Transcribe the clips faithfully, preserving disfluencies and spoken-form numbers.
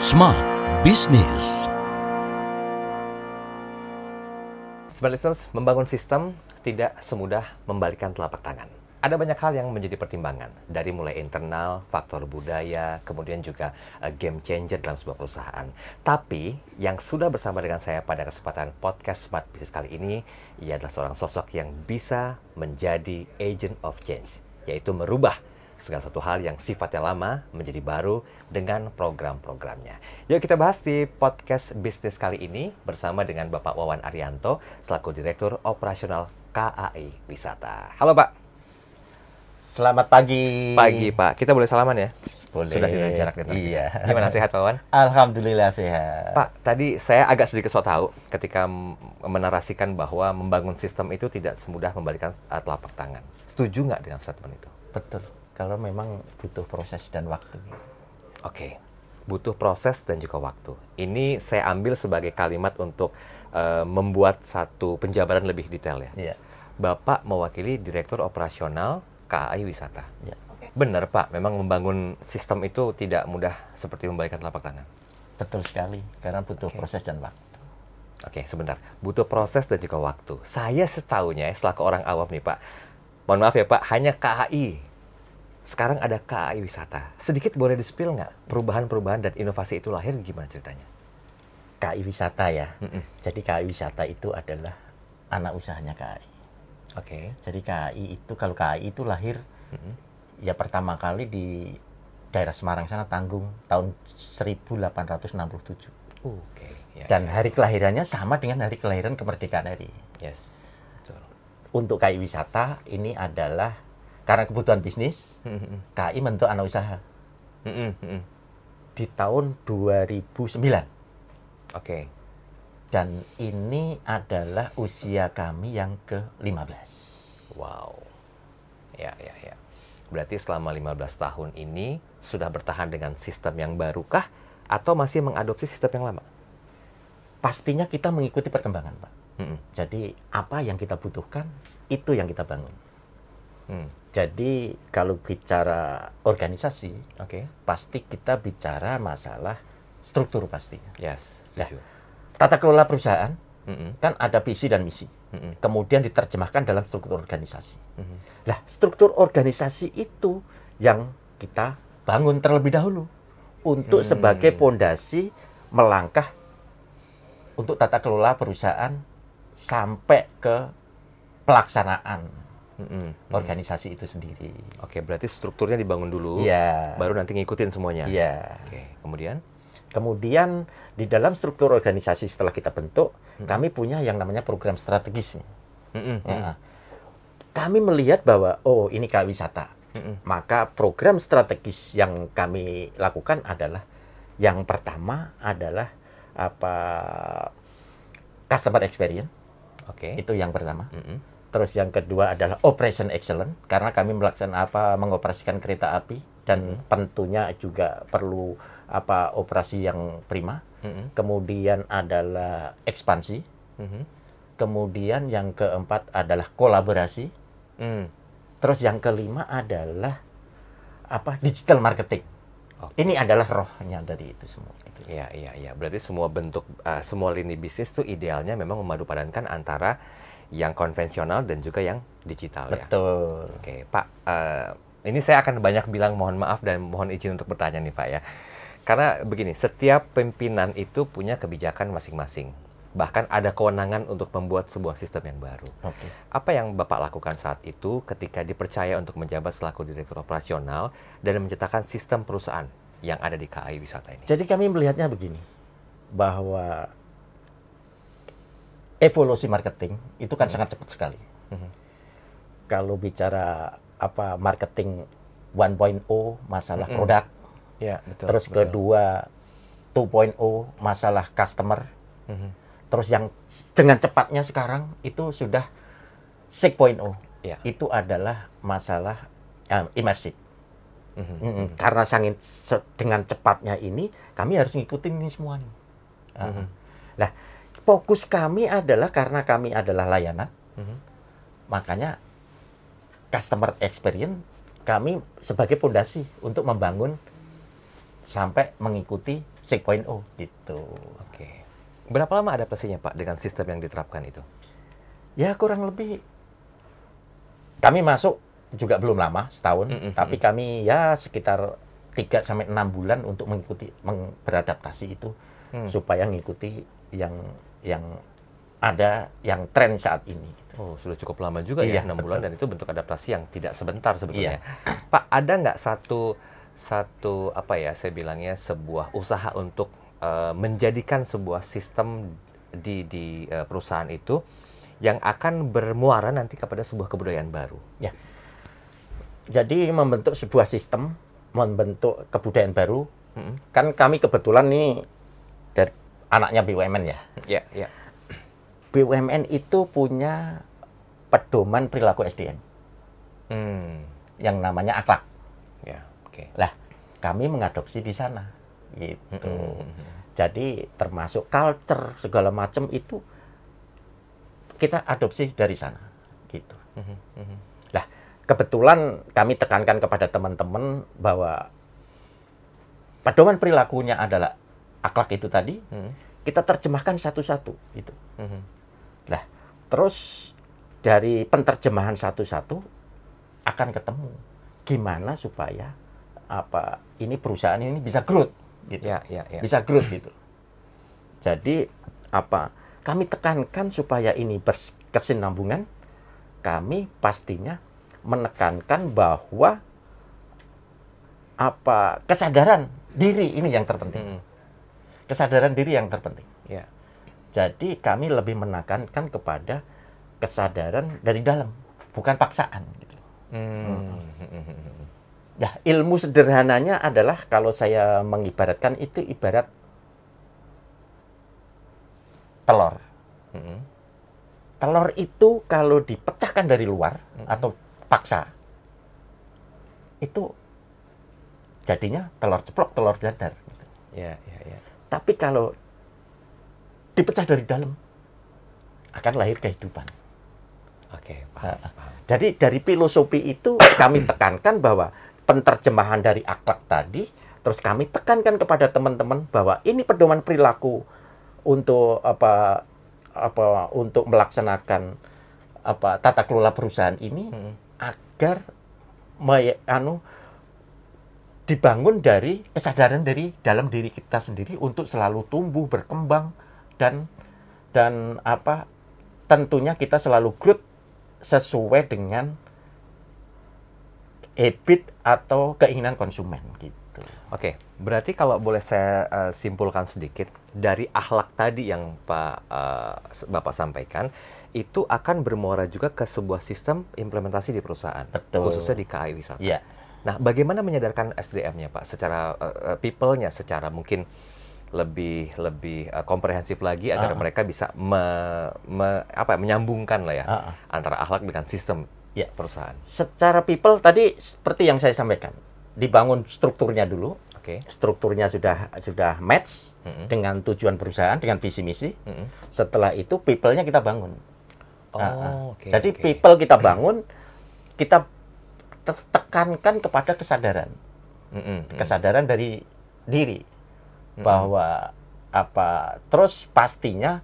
Smart Business. Smart Listeners, membangun sistem tidak semudah membalikkan telapak tangan. Ada banyak hal yang menjadi pertimbangan, dari mulai internal, faktor budaya, kemudian juga uh, game changer dalam sebuah perusahaan. Tapi, yang sudah bersama dengan saya pada kesempatan podcast Smart Business kali ini, ia adalah seorang sosok yang bisa menjadi agent of change, yaitu merubah segala satu hal yang sifatnya lama menjadi baru dengan program-programnya. Yuk kita bahas di podcast bisnis kali ini bersama dengan Bapak Wawan Arianto selaku Direktur Operasional K A I Wisata. Halo Pak. Selamat pagi. Pagi Pak. Kita boleh salaman ya? Boleh. Sudah dengan jarak dekat. Iya. Gimana, sehat Pak Wawan? Alhamdulillah sehat. Pak, tadi saya agak sedikit so tahu ketika menarasikan bahwa membangun sistem itu tidak semudah membalikkan telapak tangan. Setuju nggak dengan statement itu? Betul. Kalau memang butuh proses dan waktu. Oke, butuh proses dan juga waktu. Ini saya ambil sebagai kalimat untuk uh, membuat satu penjabaran lebih detail ya. Iya. Bapak mewakili Direktur Operasional K A I Wisata. Iya. Benar Pak, memang membangun sistem itu tidak mudah seperti membalikkan telapak tangan. Betul sekali, karena butuh Oke. proses dan waktu. Oke, sebentar. Butuh proses dan juga waktu. Saya setahunya, selaku orang awam nih Pak, mohon maaf ya Pak, hanya K A I. Sekarang ada K A I Wisata. Sedikit boleh di-spill nggak? Perubahan-perubahan dan inovasi itu lahir gimana ceritanya? K A I Wisata ya. Mm-mm. Jadi K A I Wisata itu adalah anak usahanya K A I. Oke. Jadi K A I itu, kalau K A I itu lahir Mm-mm. ya pertama kali di daerah Semarang sana, Tanggung, tahun seribu delapan ratus enam puluh tujuh. Oke. Ya, Dan ya. hari kelahirannya sama dengan hari kelahiran kemerdekaan R I. Yes. Betul. Untuk K A I Wisata ini adalah karena kebutuhan bisnis, Mm-mm. K A I membentuk anak usaha Mm-mm. Mm-mm. di tahun dua ribu sembilan. Oke. Dan ini adalah usia kami yang ke lima belas. Wow. Ya, ya, ya. Berarti selama lima belas tahun ini sudah bertahan dengan sistem yang barukah atau masih mengadopsi sistem yang lama? Pastinya kita mengikuti perkembangan, Pak. Mm-mm. Jadi apa yang kita butuhkan, itu yang kita bangun. Mm. Jadi kalau bicara organisasi, Oke. pasti kita bicara masalah struktur pastinya. Yes, Ya. setuju. Tata kelola perusahaan, Mm-mm. kan ada visi dan misi. Mm-mm. Kemudian diterjemahkan dalam struktur organisasi. Mhm. Nah, struktur organisasi itu yang kita bangun terlebih dahulu untuk Hmm. sebagai pondasi melangkah untuk tata kelola perusahaan sampai ke pelaksanaan Mm-mm. organisasi itu sendiri. Oke, berarti strukturnya dibangun dulu, Iya. baru nanti ngikutin semuanya. Iya. Oke, kemudian? Kemudian di dalam struktur organisasi setelah kita bentuk, Hmm. kami punya yang namanya program strategis. Mm-mm. Ya. Kami melihat bahwa oh ini K A I Wisata. Mm-mm. Maka program strategis yang kami lakukan adalah yang pertama adalah apa customer experience, Oke. itu yang pertama. Mm-mm. Terus yang kedua adalah operation excellence, karena kami melaksanakan apa mengoperasikan kereta api dan tentunya juga perlu apa operasi yang prima. Mm-mm. Kemudian adalah ekspansi. Mhm. Kemudian yang keempat adalah kolaborasi. Mm. Terus yang kelima adalah apa digital marketing. Oke. Ini adalah rohnya dari itu semua. Gitu. Iya, iya, iya. Berarti semua bentuk, uh, semua lini bisnis tuh idealnya memang memadupadankan antara yang konvensional dan juga yang digital ya. Betul. Oke, Pak. uh, ini saya akan banyak bilang mohon maaf dan mohon izin untuk bertanya nih Pak ya. Karena begini, setiap pimpinan itu punya kebijakan masing-masing. Bahkan ada kewenangan untuk membuat sebuah sistem yang baru. Oke. Apa yang Bapak lakukan saat itu ketika dipercaya untuk menjabat selaku Direktur Operasional dan menciptakan sistem perusahaan yang ada di K A I Wisata ini? Jadi kami melihatnya begini, bahwa evolusi marketing itu kan sangat cepat sekali. Mhm. Kalau bicara apa marketing one point oh masalah Mm-mm. produk, Ya, betul. terus betul. kedua two point oh masalah customer, Mhm. terus yang dengan cepatnya sekarang itu sudah six point oh. Ya. Itu adalah masalah um, imersif. Mhm. Mm-mm. Karena sangin se- dengan cepatnya ini, kami harus ngikutin ini semuanya. Ah. Mhm. Nah, fokus kami adalah karena kami adalah layanan, Mhm. makanya customer experience kami sebagai pondasi untuk membangun sampai mengikuti six point oh gitu. Oke. Berapa lama adaptasinya Pak dengan sistem yang diterapkan itu? Ya kurang lebih kami masuk juga belum lama, setahun, Mm-mm. tapi kami ya sekitar tiga sampai enam bulan untuk mengikuti meng, beradaptasi itu Hmm. supaya mengikuti yang yang ada yang tren saat ini. Oh, sudah cukup lama juga Iya, ya, enam betul. bulan, dan itu bentuk adaptasi yang tidak sebentar sebetulnya. Iya. Pak, ada nggak satu satu apa ya, saya bilangnya sebuah usaha untuk uh, menjadikan sebuah sistem di di uh, perusahaan itu yang akan bermuara nanti kepada sebuah kebudayaan baru? Ya. Jadi membentuk sebuah sistem, membentuk kebudayaan baru. Mm-hmm. Kan kami kebetulan nih dari anaknya B U M N ya. Ya, ya. B U M N itu punya pedoman perilaku S D M Hmm. yang namanya akhlak. Ya, oke. Lah, kami mengadopsi di sana gitu. Mm-hmm. Jadi termasuk culture segala macam itu kita adopsi dari sana gitu. Mm-hmm. Lah, kebetulan kami tekankan kepada teman-teman bahwa pedoman perilakunya adalah akhlak itu tadi. Mm-hmm. Kita terjemahkan satu-satu gitu. Mm-hmm. Lah, terus dari penerjemahan satu-satu akan ketemu gimana supaya apa ini perusahaan ini bisa growth gitu. Ya, ya, ya. Bisa growth gitu. Jadi apa? Kami tekankan supaya ini berkesinambungan. Kami pastinya menekankan bahwa apa kesadaran diri ini yang terpenting. Mm-hmm. Kesadaran diri yang terpenting. Ya. Jadi kami lebih menekankan kepada kesadaran dari dalam, bukan paksaan. Gitu. Hmm. Nah, ilmu sederhananya adalah kalau saya mengibaratkan itu ibarat telur. Hmm. Telur itu kalau dipecahkan dari luar Hmm. atau paksa, itu jadinya telur ceplok, telur dadar. Gitu. Ya, ya, ya. Tapi kalau dipecah dari dalam, akan lahir kehidupan. Oke, paham, Nah, paham. jadi dari filosofi itu kami tekankan bahwa penerjemahan dari akhlak tadi, terus kami tekankan kepada teman-teman bahwa ini pedoman perilaku untuk apa apa untuk melaksanakan apa tata kelola perusahaan ini Hmm. agar me, anu dibangun dari kesadaran dari dalam diri kita sendiri untuk selalu tumbuh berkembang dan dan apa tentunya kita selalu growth sesuai dengan habit atau keinginan konsumen gitu. Oke, berarti kalau boleh saya uh, simpulkan sedikit dari akhlak tadi yang Pak uh, Bapak sampaikan, itu akan bermuara juga ke sebuah sistem implementasi di perusahaan, Betul. khususnya di K A I Wisata. Iya. Nah, bagaimana menyadarkan S D M-nya Pak, secara uh, people-nya, secara mungkin lebih lebih uh, komprehensif lagi agar Ah. mereka bisa me, me, apa menyambungkan lah ya Ah. antara akhlak dengan sistem Ya. perusahaan. Secara people tadi seperti yang saya sampaikan, dibangun strukturnya dulu. Oke. Strukturnya sudah sudah match Mm-mm. dengan tujuan perusahaan, dengan visi misi. Mm-mm. Setelah itu people-nya kita bangun. Oh, Ah, ah. oke. Jadi oke. people kita bangun, kita te- tekankan kepada kesadaran, Mm-mm, mm-mm. kesadaran dari diri bahwa apa. Terus pastinya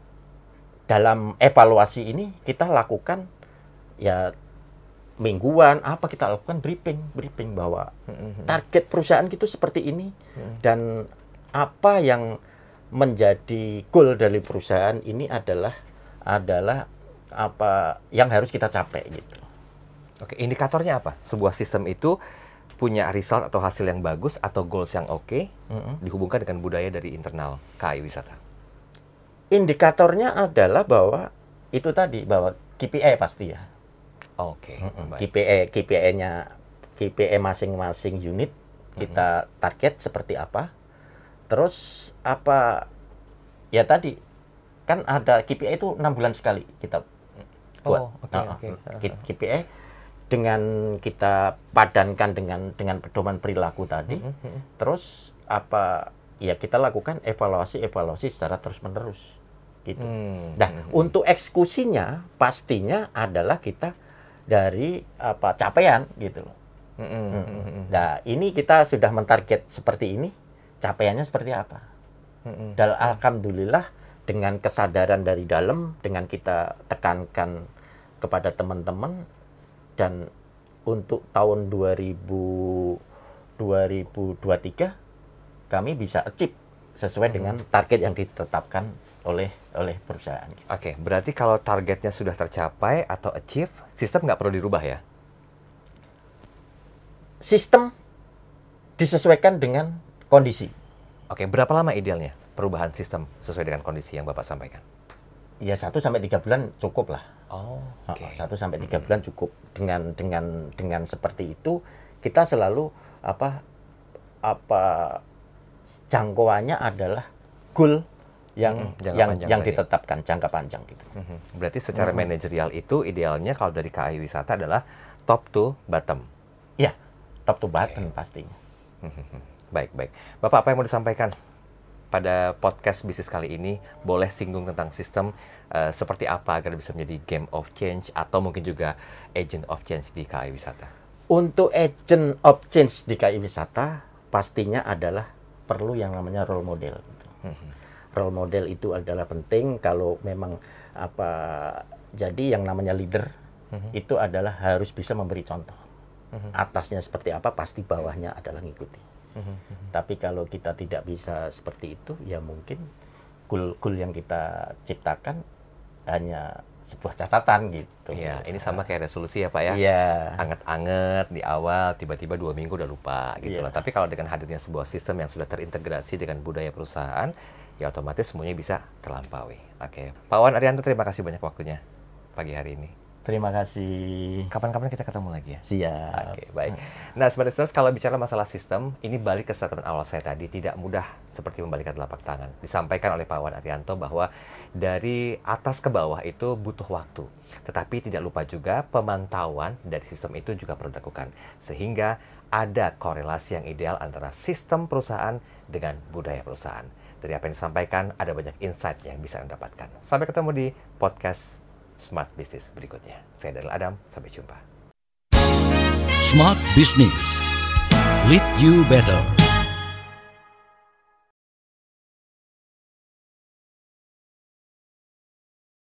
dalam evaluasi ini kita lakukan ya mingguan apa kita lakukan briefing, briefing bahwa Mm-mm. target perusahaan itu seperti ini dan apa yang menjadi goal dari perusahaan ini adalah adalah apa yang harus kita capai gitu. Oke, indikatornya apa? Sebuah sistem itu punya result atau hasil yang bagus atau goals yang oke, Mm-mm. dihubungkan dengan budaya dari internal K A I Wisata. Indikatornya adalah bahwa itu tadi bahwa K P I pasti ya. Oke, K baik. P I K P I-nya K P I masing-masing unit kita target seperti apa. Terus apa ya tadi kan ada K P I itu enam bulan sekali kita buat. Oh, oke, Nah, oke. K- K P I dengan kita padankan dengan dengan pedoman perilaku tadi. Terus apa ya kita lakukan evaluasi-evaluasi secara terus-menerus gitu. Hmm, Nah, hmm, untuk eksekusinya pastinya adalah kita dari apa capaian gitu loh. hmm, hmm, hmm, hmm. Nah, ini kita sudah mentarget seperti ini. capaiannya seperti apa. Mm-mm. Dan alhamdulillah dengan kesadaran dari dalam, dengan kita tekankan kepada teman-teman, dan untuk tahun dua ribu dua puluh tiga kami bisa achieve sesuai dengan target yang ditetapkan oleh oleh perusahaan. Oke, berarti kalau targetnya sudah tercapai atau achieve, sistem nggak perlu dirubah ya? Sistem disesuaikan dengan kondisi. Oke, berapa lama idealnya perubahan sistem sesuai dengan kondisi yang Bapak sampaikan? Ya satu sampai tiga bulan cukup lah. Oh, oke. Satu sampai tiga bulan cukup. Dengan dengan dengan seperti itu kita selalu apa apa jangkauannya adalah goal yang Mm-hmm, jangka yang panjang yang tadi. ditetapkan jangka panjang gitu. Mhm. Berarti secara Mhm. manajerial itu idealnya kalau dari K A I Wisata adalah top to bottom. Ya, top to bottom pastinya. Mhm. Baik, baik. Bapak, apa yang mau disampaikan pada podcast bisnis kali ini? Boleh singgung tentang sistem eh, seperti apa agar bisa menjadi game of change atau mungkin juga agent of change di K A I Wisata? Untuk agent of change di K A I Wisata pastinya adalah perlu yang namanya role model. Gitu. Mhm. Role model itu adalah penting kalau memang apa jadi yang namanya leader Mhm. itu adalah harus bisa memberi contoh. Mhm. Atasnya seperti apa pasti bawahnya adalah ngikuti. Mhm. Tapi kalau kita tidak bisa seperti itu ya mungkin goal-goal yang kita ciptakan hanya sebuah catatan gitu. Iya, ini sama kayak resolusi ya Pak ya? Iya. Anget-anget di awal, tiba-tiba dua minggu udah lupa gitu Iya. lah. Tapi kalau dengan hadirnya sebuah sistem yang sudah terintegrasi dengan budaya perusahaan, ya otomatis semuanya bisa terlampaui. Oke, Pak Wawan Arianto, terima kasih banyak waktunya pagi hari ini. Terima kasih. Kapan-kapan kita ketemu lagi ya? Siap. Oke, baik. Nah, Smart Listeners, kalau bicara masalah sistem, ini balik ke statement awal saya tadi, tidak mudah seperti membalikan telapak tangan. Disampaikan oleh Pak Wawan Arianto bahwa dari atas ke bawah itu butuh waktu. Tetapi tidak lupa juga pemantauan dari sistem itu juga perlu dilakukan. Sehingga ada korelasi yang ideal antara sistem perusahaan dengan budaya perusahaan. Dari apa yang disampaikan, ada banyak insight yang bisa Anda dapatkan. Sampai ketemu di podcast Smart Business berikutnya. Saya Daryl Adam, sampai jumpa. Smart Business. Lead you better.